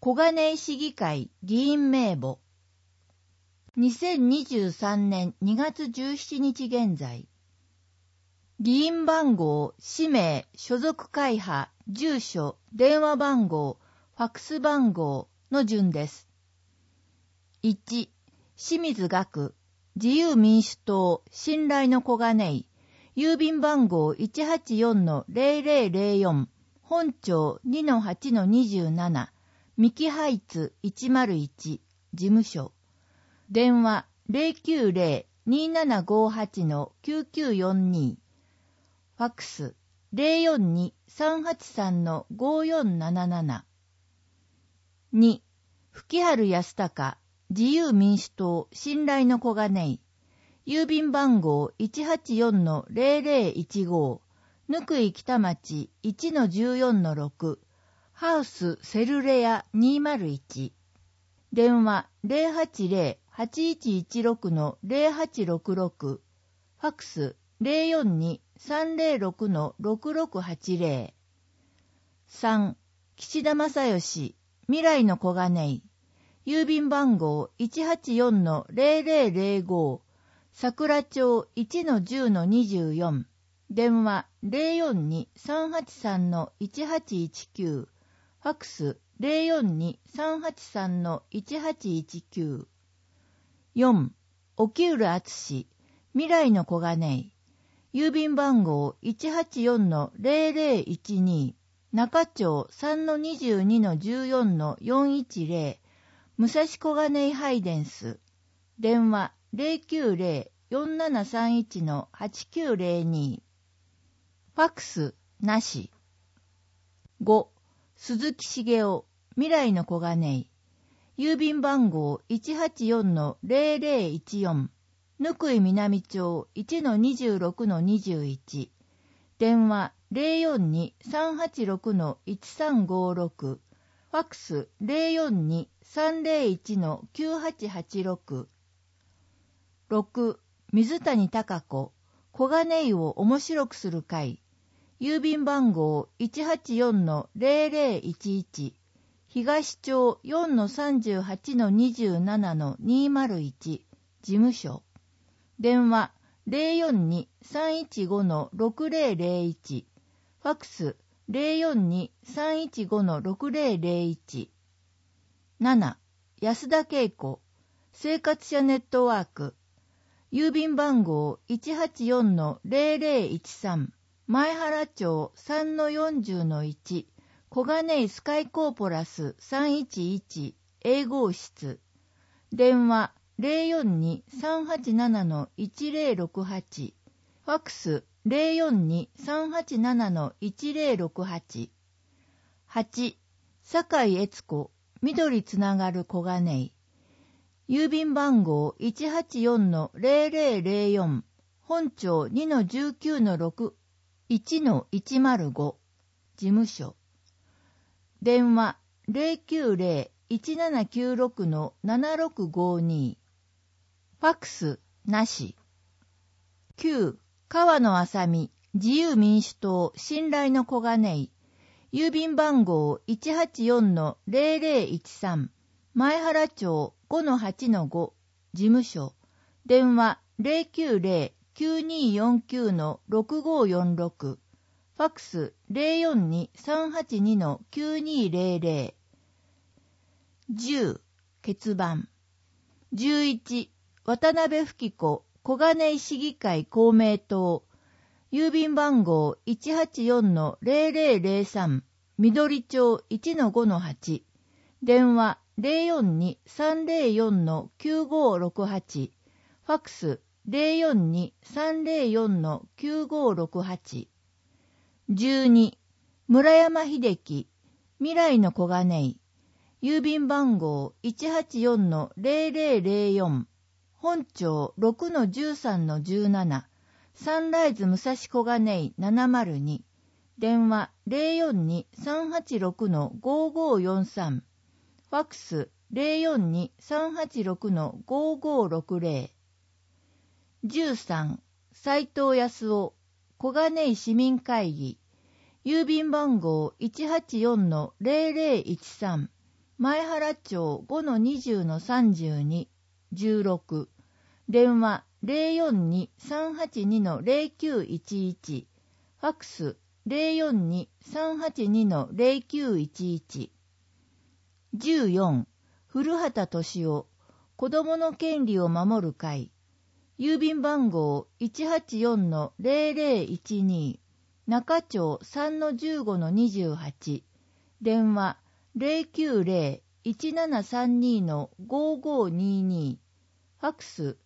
小金井市議会議員名簿。2023年2月17日現在。議員番号、氏名、所属会派、住所、電話番号、ファックス番号の順です。1、清水岳、自由民主党、信頼の小金井、郵便番号 184-0004、本町 2-8-27、三木ハイツ101、事務所。電話 090-2758-9942。ファックス 042-383-5477。2、吹春康隆、自由民主党、信頼の小金井。郵便番号 184-0015、ぬくい北町 1-14-6、ハウスセルレア201。電話 080-8116-0866。ファックス 042-306-6680。3、岸田正義、未来の小金井。郵便番号 184-0005、桜町 1-10-24。電話 042-383-1819。ファックス 042-383-1819。4、沖浦敦、未来の小金井。郵便番号 184-0012。中町 3-22-14-410。武蔵小金井ハイデンス。電話 090-4731-8902。ファックスなし。5、鈴木茂雄、未来の小金井。郵便番号 184-0014。ぬくい南町 1-26-21。電話 042-386-1356。ファックス 042-301-9886。6、水谷貴子、小金井を面白くする会。郵便番号 184-0011。東町 4-38-27-201。事務所。電話 042-315-6001。ファックス 042-315-6001。7、安田恵子、生活者ネットワーク。郵便番号 184-0013。前原町 3-40-1。小金井スカイコーポラス311。営業室。電話 042-387-1068。ファックス 042-387-1068。8、酒井悦子、緑つながる小金井。郵便番号 184-0004。本町 2-19-6。1-105。事務所。電話 090-1796-7652。ファックスなし。9、川野麻美、自由民主党、信頼の小金井。郵便番号 184-0013。前原町 5-8-5。事務所。電話 090-9249-6546。ファックス 042-382-9200。10、欠番。11、渡辺富貴子、小金井市議会公明党。郵便番号 184-0003。緑町 1-5-8。電話 042-304-9568。ファックス 042-304-9568。12、村山秀樹、未来の小金井。郵便番号 184-0004。本町 6-13-17。サンライズ武蔵小金井702。電話 042-386-5543。ファックス 042-386-5560。13、斉藤康夫、小金井市民会議。郵便番号 184-0013。 前原町 5-20-32、16、電話 042-382-0911、ファックス 042-382-0911。14、古畑敏夫、子どもの権利を守る会、郵便番号 184-0012、中町 3-15-28、電話 090-1732-5522、ファックス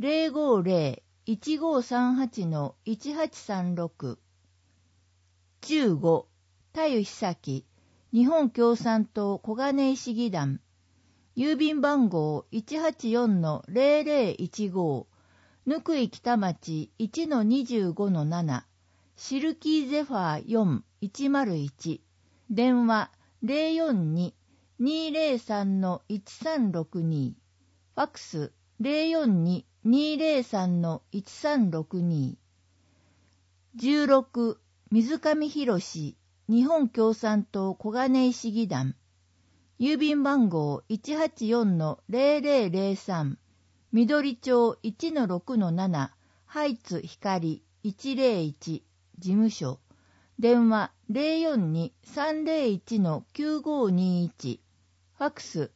050-1538-1836。15、田湯久樹、日本共産党小金井市議団、郵便番号 184-0015、ぬくい北町 1-25-7、シルキーゼファー4-101、電話 042-203-1362、ファックス 042-203-1362。16、水上博史、日本共産党小金井市議団、郵便番号 184-0003、緑町 1-6-7、ハイツ光101、事務所、電話 042-301-9521、ファックス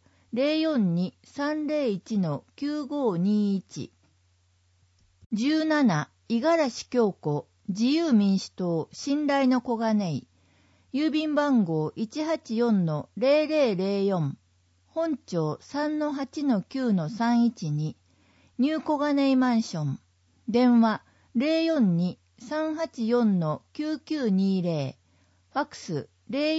042-301-9521。17、五十嵐京子、自由民主党信頼の小金井、郵便番号 184-0004、本町 3-8-9-312、ニュー小金井マンション、電話 042-384-9920、ファックス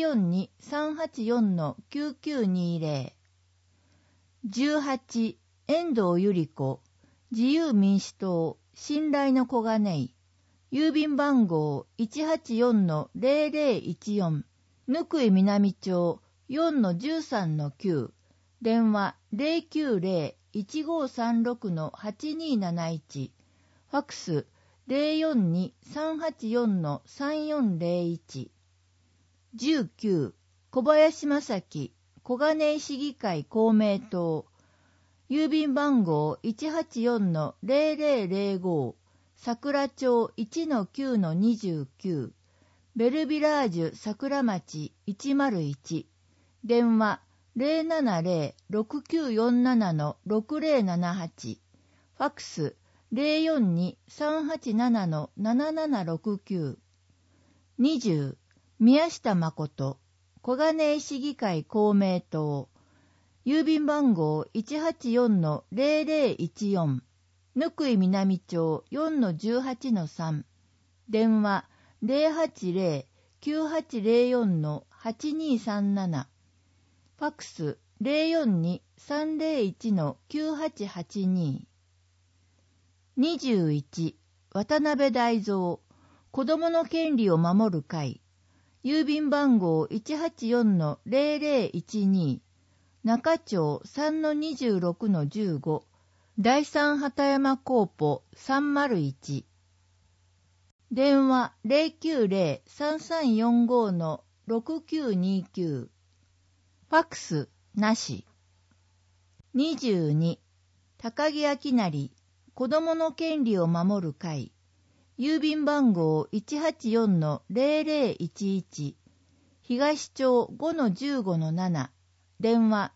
042-384-9920。18、遠藤由里子、自由民主党信頼の小金井、郵便番号 184-0014、ぬくい南町 4-13-9、電話 090-1536-8271、ファックス 042-384-3401。19、小林正樹、小金井市議会公明党、郵便番号 184-0005、桜町 1-9-29、ベルビラージュ桜町101、電話 070-6947-6078、ファックス 042-387-7769。20、宮下誠、小金井市議会公明党、郵便番号 184-0014、ぬくい南町 4-18-3、電話 080-9804-8237、ファックス 042-301-9882。21、渡辺大蔵、子どもの権利を守る会、郵便番号 184-0012、中町 3-26-15、第三畑山コーポ301、電話 090-3345-6929、ファックスなし。22、高木明成、子どもの権利を守る会、郵便番号 184-0011、東町 5-15-7、電話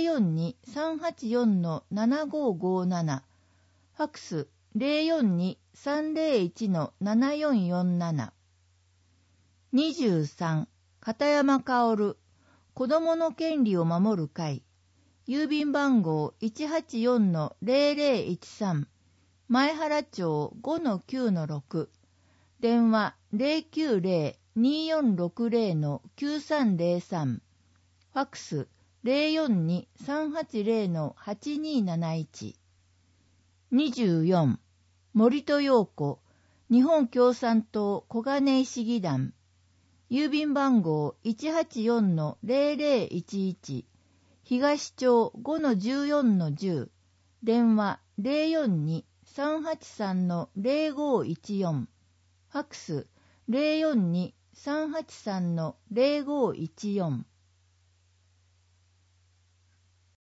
042-384-7557、ファックス 042-301-7447。23、片山薫、子どもの権利を守る会、郵便番号 184-0013、前原町 5-9-6、電話 090-2460-9303、ファックス 042-380-8271。24、森戸陽子、日本共産党小金井市議団、郵便番号 184-0011、東町 5-14-10、電話 042-383-0514、ファックス 042-383-0514。